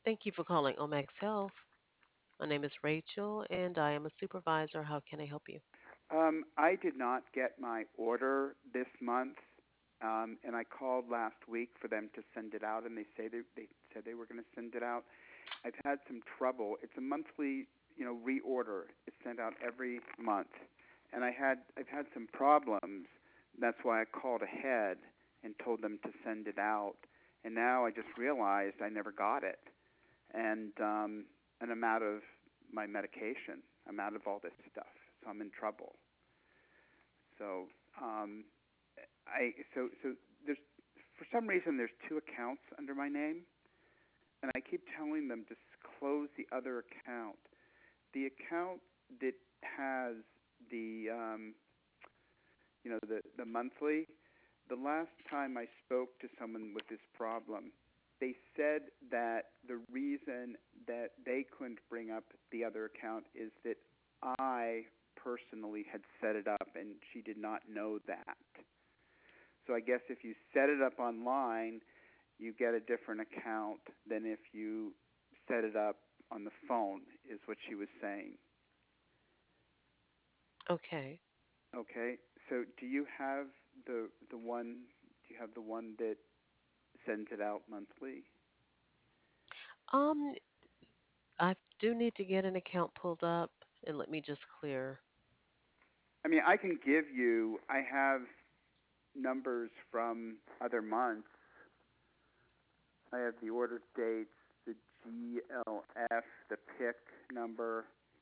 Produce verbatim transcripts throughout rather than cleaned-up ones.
Thank you for calling Omax Health. My name is Rachel, and I am a supervisor. How can I help you? Um, I did not get my order this month, um, and I called last week for them to send it out, and they say they, they said they were going to send it out. I've had some trouble. It's a monthly, you know, reorder. It's sent out every month, and I had I've had some problems. That's why I called ahead and told them to send it out. And now I just realized I never got it, and um, and I'm out of my medication. I'm out of all this stuff, so I'm in trouble. So um, I so so there's for some reason there's two accounts under my name, and I keep telling them to close the other account. The account that has the um, you know the the monthly. The last time I spoke to someone with this problem, they said that the reason that they couldn't bring up the other account is that I personally had set it up and she did not know that. So I guess if you set it up online, you get a different account than if you set it up on the phone, is what she was saying. Okay. Okay, so do you have the the one? Do you have the one that sends it out monthly? Um, I do need to get an account pulled up, and let me just clear. I mean, I can give you. I have numbers from other months. I have the order dates, the G L F, the pick number.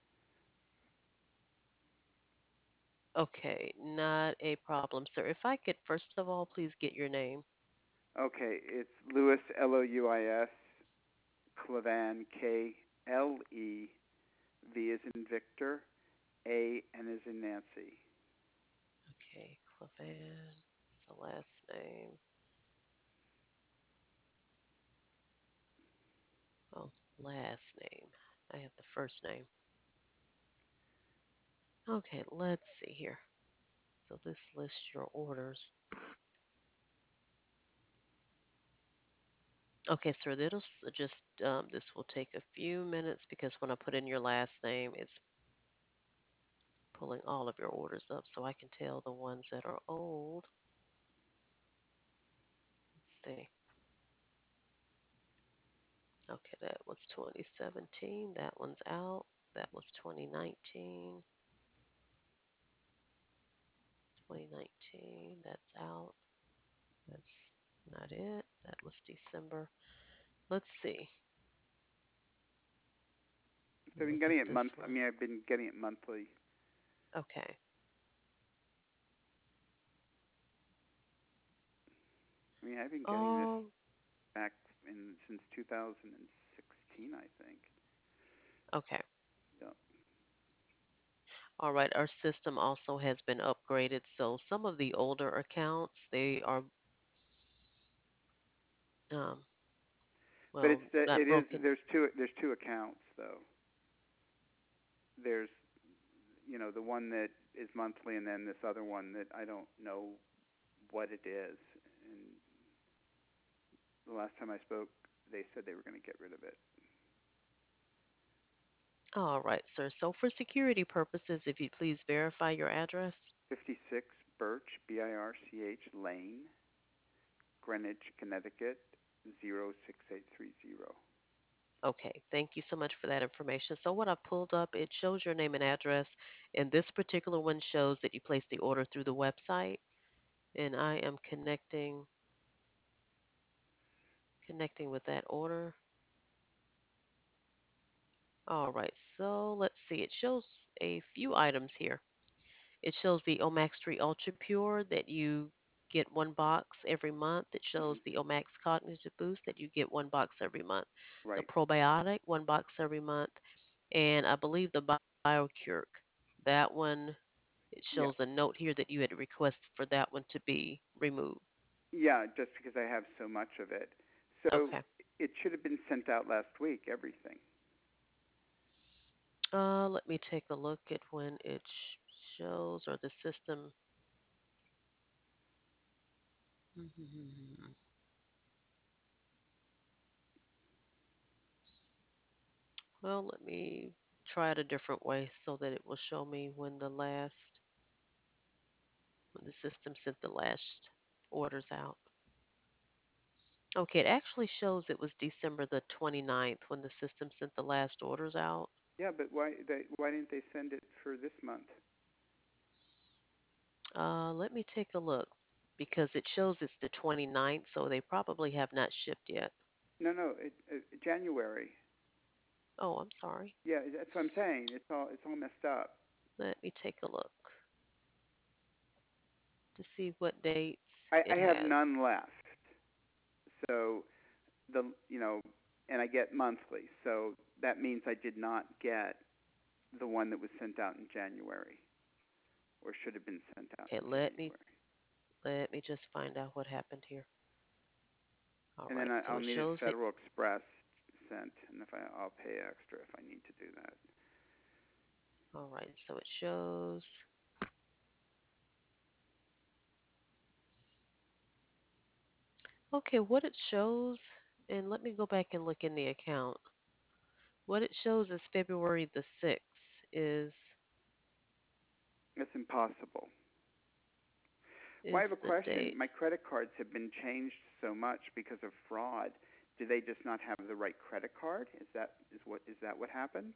Okay, not a problem, sir. If I could, first of all, please get your name. Okay, it's Louis L O U I S Clevan K L E V is in Victor, A N is in Nancy. Okay, Clavan. It's the last name. Oh, last name. I have the first name. Okay, let's see here. So this lists your orders. Okay, sir, that'll s- just um, this will take a few minutes because when I put in your last name, it's pulling all of your orders up so I can tell the ones that are old. Let's see. Okay, that was twenty seventeen. That one's out. That was twenty nineteen. twenty nineteen. That's out. That's not it. That was December. Let's see. So I've been Look at getting it month. this I one. mean, I've been getting it monthly. Okay. I mean, I've been getting this Um. back in since two thousand sixteen, I think. Okay. Yeah. All right. Our system also has been upgraded, so some of the older accounts they are um But it's well the, not it is broken. there's two there's two accounts though. There's you know the one that is monthly, and then this other one that I don't know what it is. And the last time I spoke, they said they were going to get rid of it. All right, sir. So for security purposes, if you please verify your address. fifty-six Birch B I R C H Lane, Greenwich, Connecticut zero six eight three zero. Okay, thank you so much for that information. So what I pulled up, it shows your name and address, and this particular one shows that you placed the order through the website, and I am connecting connecting with that order. All right, so let's see. It shows a few items here. It shows the Omax three Ultra Pure that you get one box every month. It Mm-hmm. shows the Omax Cognitive Boost that you get one box every month. The Right. probiotic, one box every month. And I believe the BioCure, that one, it Yeah. shows a note here that you had requested for that one to be removed. Yeah, just because I have so much of it. So Okay. it should have been sent out last week, everything. Uh, let me take a look at when it sh- shows or the system. Well, let me try it a different way so that it will show me when the last when the system sent the last orders out. Okay, it actually shows it was December the 29th when the system sent the last orders out. Yeah, but why they why didn't they send it for this month? Uh, let me take a look because it shows it's the 29th, so they probably have not shipped yet. No, no, it, uh, January. Oh, I'm sorry. Yeah, that's what I'm saying. It's all it's all messed up. Let me take a look to see what dates I, I it have has. none left. So the you know, and I get monthly. So that means I did not get the one that was sent out in January, or should have been sent out Okay, in let me January. let me just find out what happened here. All And then right, I, so I'll it need it shows it. Federal Express sent, and if I I'll pay extra if I need to do that. All right, so it shows. Okay, what it shows, and let me go back and look in the account. What it shows is February the sixth is It's impossible. Well, I have is a the question. date. My credit cards have been changed so much because of fraud. Do they just not have the right credit card? Is that is what is that what happened?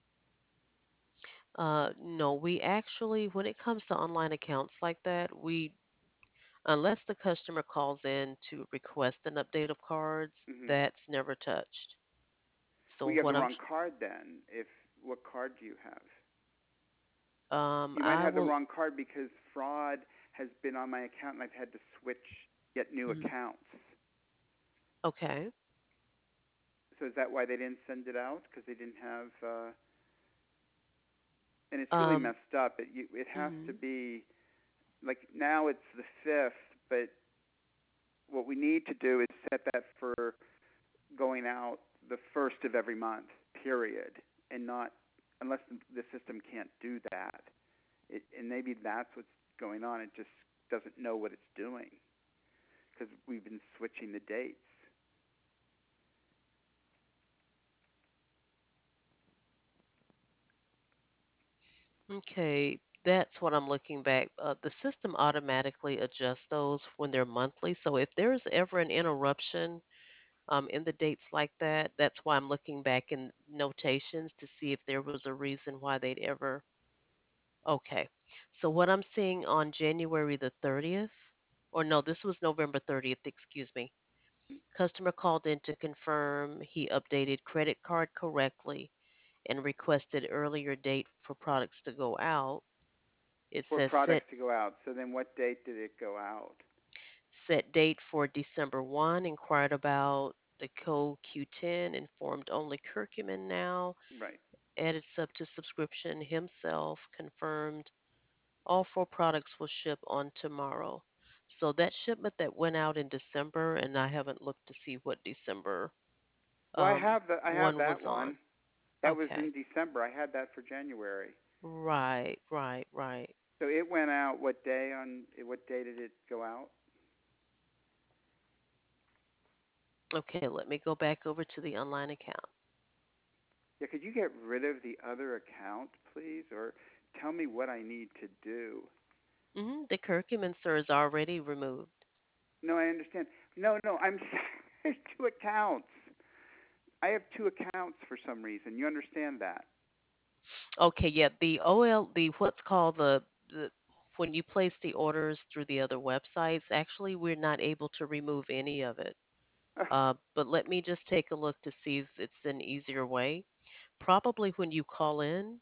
Uh, no, we actually, when it comes to online accounts like that, we, unless the customer calls in to request an update of cards, Hmm. that's never touched. So We have the what I'm, wrong card then. If what card do you have? um, You might I have the will, wrong card because fraud has been on my account and I've had to switch, get new mhm. accounts. Okay. So is that why they didn't send it out? Because they didn't have, uh, and it's really Um, messed up. It you, it has to mhm, be like now it's the fifth, but what we need to do is set that for going out the first of every month, period, and not unless the, the system can't do that. It, and maybe that's what's going on. It just doesn't know what it's doing because we've been switching the dates. okay. That's what I'm looking back. Uh, the system automatically adjusts those when they're monthly. So if there's ever an interruption um, in the dates like that. That's why I'm looking back in notations to see if there was a reason why they'd ever. Okay. So what I'm seeing on January the thirtieth, or no, this was November thirtieth, excuse me. Customer called in to confirm he updated credit card correctly and requested earlier date for products to go out. It For says products set to go out. So then what date did it go out? set date for December first, inquired about the code Q ten, informed only curcumin now, Right. added sub to subscription himself, confirmed all four products will ship on tomorrow. So that shipment that went out in December, and I haven't looked to see what December Well, I um, have the I have one that was on. one. That was Okay. in December. I had that for January. Right, right, right. So it went out what day on what day did it go out? Okay, let me go back over to the online account. Yeah, could you get rid of the other account, please, or tell me what I need to do? Hmm The curcumin, sir, is already removed. No, I understand. No, no, I'm there's two accounts. I have two accounts for some reason. You understand that? Okay, yeah, the O L, the what's called the, the when you place the orders through the other websites, actually, we're not able to remove any of it. Uh, but let me just take a look to see if it's an easier way. Probably when you call in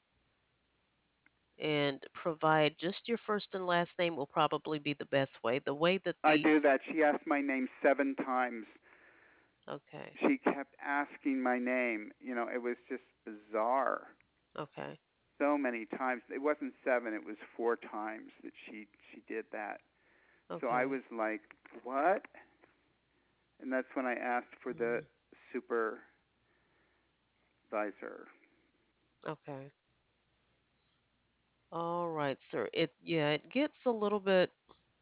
and provide just your first and last name will probably be the best way. The way that I the do that. She asked my name seven times. okay, She kept asking my name. You know, it was just bizarre. okay, So many times. It wasn't seven, it was four times that she she did that. So I okay, was like, "What?" And that's when I asked for the mm, supervisor. okay. All right, sir. It yeah, it gets a little bit.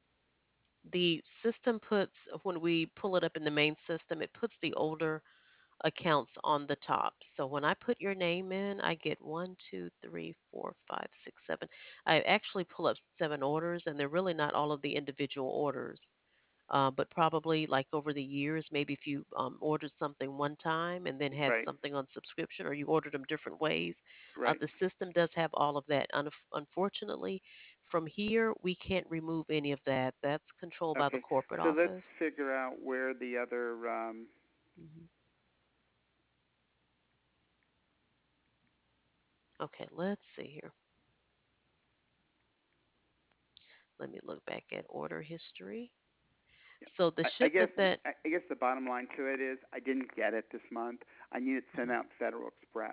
The system puts when we pull it up in the main system, it puts the older accounts on the top. So when I put your name in, I get one, two, three, four, five, six, seven. I actually pull up seven orders, and they're really not all of the individual orders. Uh, but probably like over the years, maybe if you um, ordered something one time and then had Right. something on subscription, or you ordered them different ways, uh, Right. the system does have all of that. Unf unfortunately, from here, we can't remove any of that. That's controlled by the Okay. corporate So let's office. figure out where the other um hmm Okay, let's see here. Let me look back at order history. yeah. So the I, I guess shipment that, I I guess the bottom line to it is I didn't get it this month. I need it sent Mhm. out Federal Express.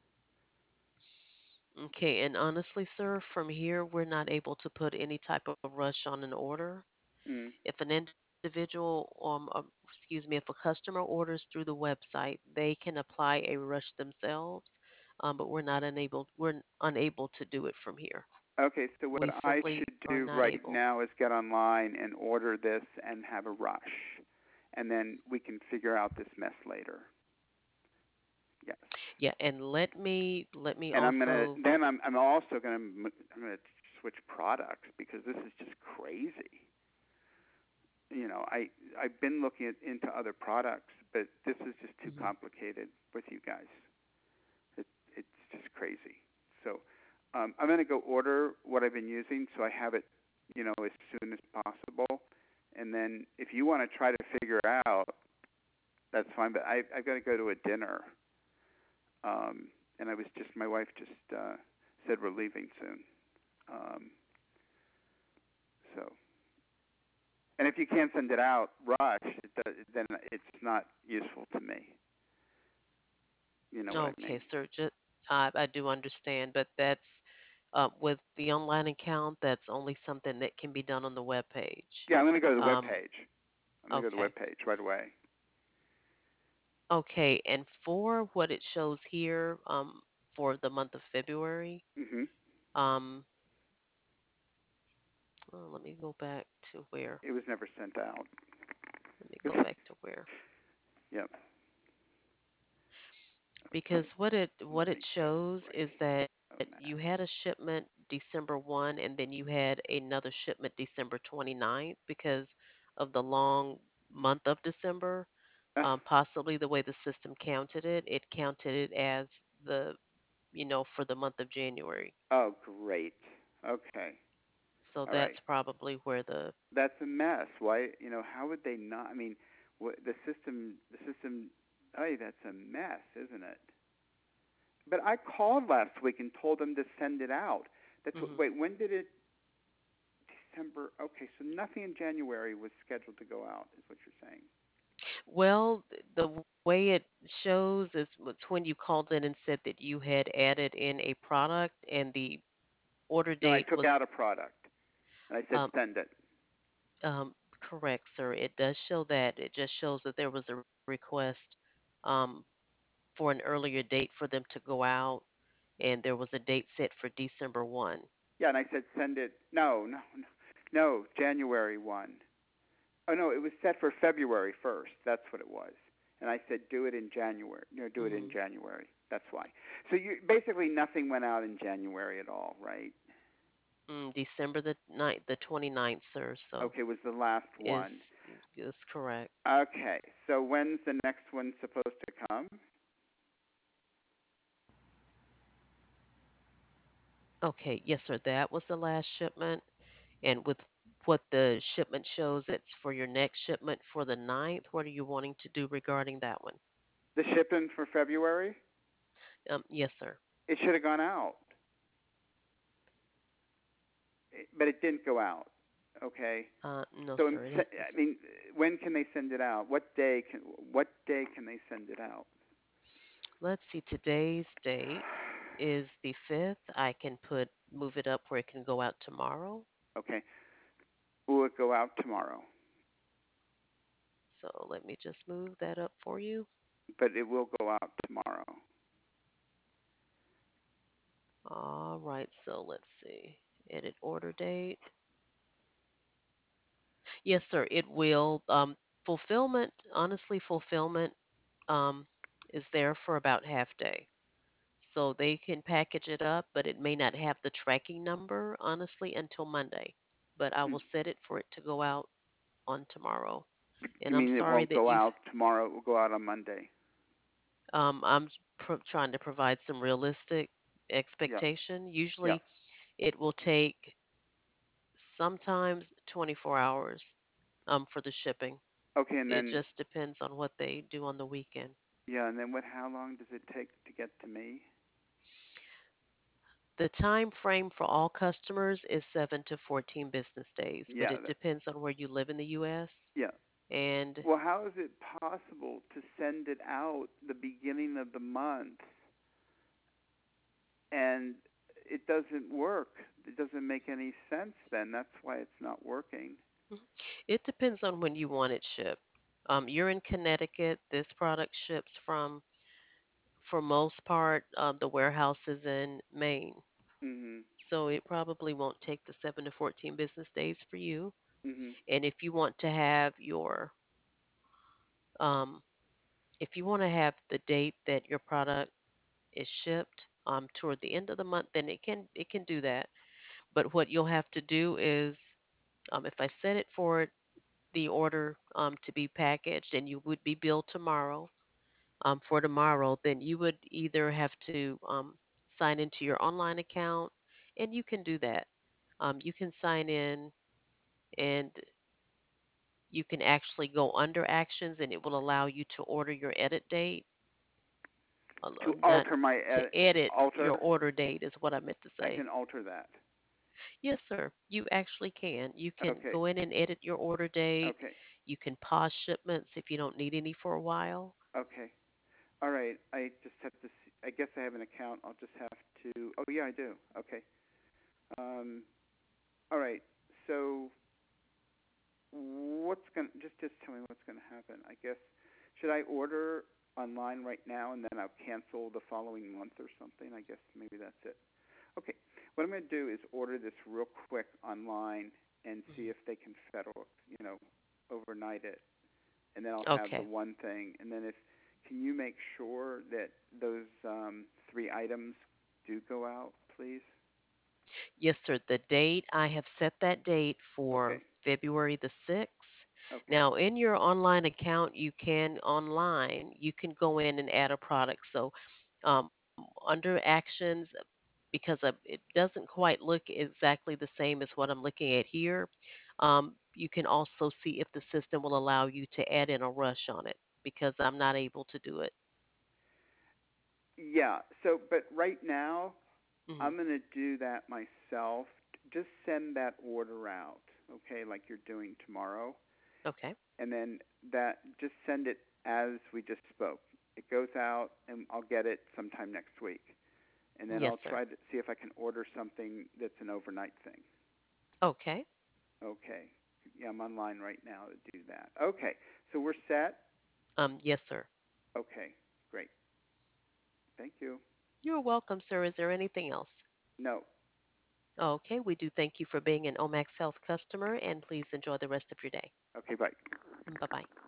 Okay, and honestly, sir, from here, we're not able to put any type of rush on an order. Mm. If an individual, um, um, excuse me, if a customer orders through the website, they can apply a rush themselves, um, but we're not unable, we're unable to do it from here. Okay, so what We I simply should are do not right able. now is get online and order this and have a rush. And then we can figure out this mess later. Yes. Yeah, and let me let me And I'm going to also. then I'm I'm also going to I'm going to switch products because this is just crazy. You know, I I've been looking at, into other products, but this is just too Mhm. complicated with you guys. It, it's just crazy. So um, I'm going to go order what I've been using so I have it, you know, as soon as possible. And then if you want to try to figure out, that's fine. But I, I've got to go to a dinner, um, and I was just my wife just uh, said we're leaving soon. Um, so, and if you can't send it out, rush. It does, then it's not useful to me. You know what I Okay, mean? sir. Just, I I do understand, but that's uh, with the online account. That's only something that can be done on the web page. Yeah, I'm going to go to the web Um, page. I'm going to go to the okay. web page right away. Okay, and for what it shows here, um, for the month of February, Hmm. um, oh, let me go back to where. It was never sent out. Let me go back to where. Yep. Let me Because what it what let it me get this shows is right. that A you mess. had a shipment December first and then you had another shipment December twenty-ninth because of the long month of December. Uh, Um, possibly the way the system counted it, it counted it as the, you know, for the month of January. oh, great. Okay. So All right. that's probably where the That's a mess. Why? You know, how would they not? I mean, what, the system. The system. Oh, that's a mess, isn't it? But I called last week and told them to send it out. That's what. Mhm. Wait, when did it? December. Okay, so nothing in January was scheduled to go out, is what you're saying. Well, th- the way it shows is it's when you called in and said that you had added in a product and the order No, I date took was out a product and I said um, send it. um, correct, sir. It does show that. It just shows that there was a request um, for an earlier date for them to go out, and there was a date set for December first. Yeah, and I said send it. No, no, no, no. January one. Oh no, it was set for February first. That's what it was. And I said do it in January. You know, do it in hmm January. That's why. So you basically nothing went out in January at all, right? Mm, December the ninth, the twenty-ninth, sir. So Okay, was the last one. is is correct. Okay, so when's the next one supposed to come? Okay, yes, sir. That was the last shipment. And with what the shipment shows, it's for your next shipment for the ninth. What are you wanting to do regarding that one? The shipping for February? Um, yes, sir. It should have gone out, but it didn't go out. Okay. Uh, no, So I'm, sir. It se- is. I mean, when can they send it out? What day can what day can they send it out? Let's see. Today's date is the fifth. I can put move it up where it can go out tomorrow. Okay. Will it go out tomorrow? So let me just move that up for you. But it will go out tomorrow. All right. So let's see. Edit order date. Yes, sir. It will. Um, fulfillment. Honestly, fulfillment. Um, is there for about half day. So they can package it up, but it may not have the tracking number, honestly, until Monday. But I Hmm. will set it for it to go out on tomorrow. And You I'm mean it sorry won't that go you, out tomorrow? It will go out on Monday. um, I'm pro- trying to provide some realistic Yeah. expectation. Yeah. Usually it will take sometimes twenty-four hours um, for the shipping. Okay, and It then just depends on what they do on the weekend. yeah, and then what? How long does it take to get to me? The time frame for all customers is seven to fourteen business days, but Yeah. it That, depends on where you live in the U S. yeah. And Well, how is it possible to send it out the beginning of the month and it doesn't work? It doesn't make any sense then. That's why it's not working. mhm, it depends on when you want it shipped. Um, you're in Connecticut. This product ships from, for most part, um, the warehouse is in Maine. Mhm. So it probably won't take the seven to fourteen business days for you. Mhm. And if you want to have your, um, if you want to have the date that your product is shipped um, toward the end of the month, then it can it can do that. But what you'll have to do is, um, if I set it for the order um, to be packaged and you would be billed tomorrow, um, for tomorrow, then you would either have to um, sign into your online account, and you can do that. Um, you can sign in and you can actually go under actions, and it will allow you to order your edit date. uh, uh, To Not alter my to ed- edit your alter, order date, is what I meant to I say. can alter that. Yes, sir. You actually can. You can Okay. go in and edit your order date. Okay. You can pause shipments if you don't need any for a while. Okay. All right. I just have to see. I guess I have an account. I'll just have to. Oh yeah, I do. Okay. Um. All right. So what's going to just just tell me what's going to happen. I guess should I order online right now and then I'll cancel the following month or something? I guess maybe that's it. Okay. What I'm going to do is order this real quick online and see Mhm. if they can federal, you know, overnight it, and then I'll have the Okay. one thing. And then if can you make sure that those um, three items do go out, please? Yes, sir. The date, I have set that date Okay. for February the sixth. Okay. Now, in your online account, you can online, you can go in and add a product. So, um, under actions, because of, it doesn't quite look exactly the same as what I'm looking at here, um, you can also see if the system will allow you to add in a rush on it because I'm not able to do it. Yeah. So, but right now, Hmm. I'm going to do that myself. Just send that order out, okay, like you're doing tomorrow. Okay. And then that, just send it as we just spoke. It goes out, and I'll get it sometime next week. And then Yes, I'll sir. try to see if I can order something that's an overnight thing. Okay. Okay. Yeah, I'm online right now to do that. Okay. So we're set. Um, yes, sir. Okay. Great. Thank you. You're welcome, sir. Is there anything else? No. Okay, we do thank you for being an Omax Health customer, and please enjoy the rest of your day. Okay, bye. Bye bye.